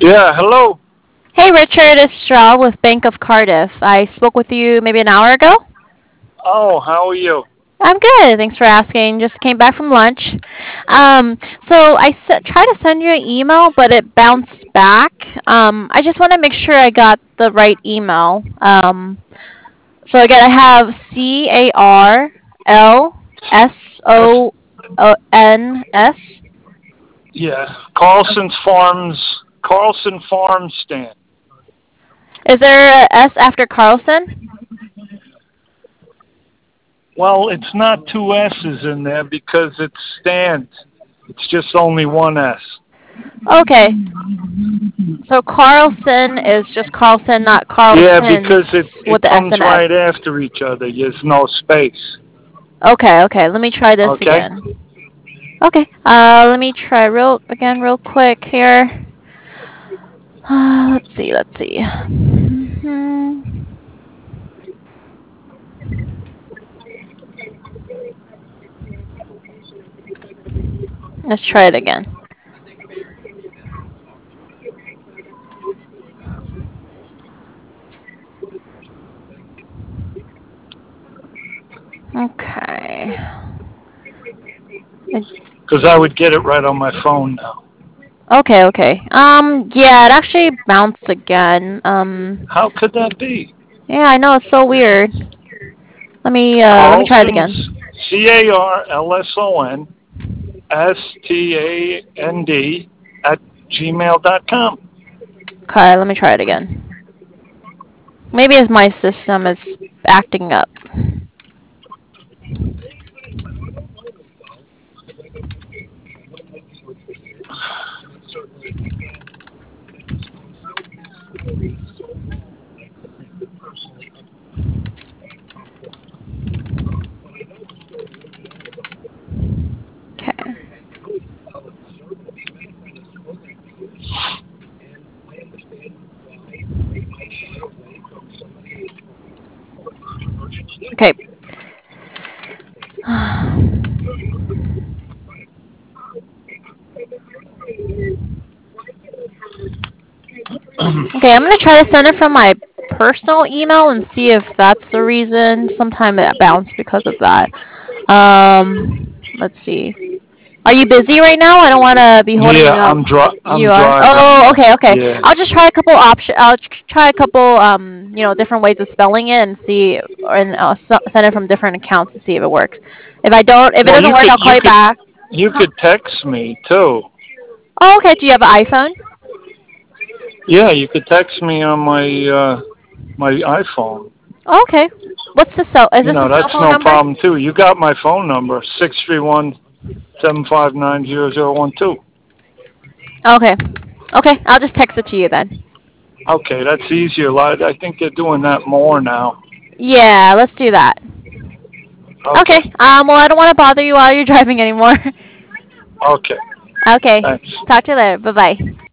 Yeah, hello. Hey Richard, it's Straw with Bank of Cardiff. I spoke with you maybe an hour ago. Oh, how are you? I'm good. Thanks for asking. Just came back from lunch. So tried to send you an email, but it bounced back. I just want to make sure I got the right email. So again, I have That's CarlsonS. yeah, Carlson Farms stand. Is there a S after Carlson? Well, it's not two S's in there because it's stand. It's just only one S. Okay, so Carlson is just Carlson, not Yeah, because Carlson's it with the S comes and right S. after each other. There's no space. Okay, okay. Let me try this Okay? again. Okay. Let me try real quick here. Let's see. Let's try it again. Okay. Because I would get it right on my phone now. Okay, okay. Yeah, it actually bounced again. How could that be? Yeah, I know it's so weird. Let me try it Carlson's again. CarlsonStand at gmail.com. Okay, let me try it again. Maybe it's my system is acting up. Okay. Okay. Okay, I'm gonna try to send it from my personal email and see if that's the reason. Sometime it bounced because of that. Let's see. Are you busy right now? I don't want to be holding Yeah, you up. I'm You are. driving. Oh, Yeah, okay, okay. yeah. I'll just try a couple option. Try a couple different ways of spelling it and see, and send it from different accounts to see if it works. If it Well, doesn't you work, could I'll call you back. you could text me too. Oh, okay. Do you have an iPhone? Yeah, you could text me on my iPhone. Oh, okay. What's the cell? Is You this a know, cell that's phone no number? problem too. You got my phone number 631-759-0012. Okay. Okay. I'll just text it to you then. Okay, that's easier. I think they're doing that more now. Yeah, let's do that. Okay. Okay. Well, I don't want to bother you while you're driving anymore. Okay. Okay. Thanks. Talk to you later. Bye bye.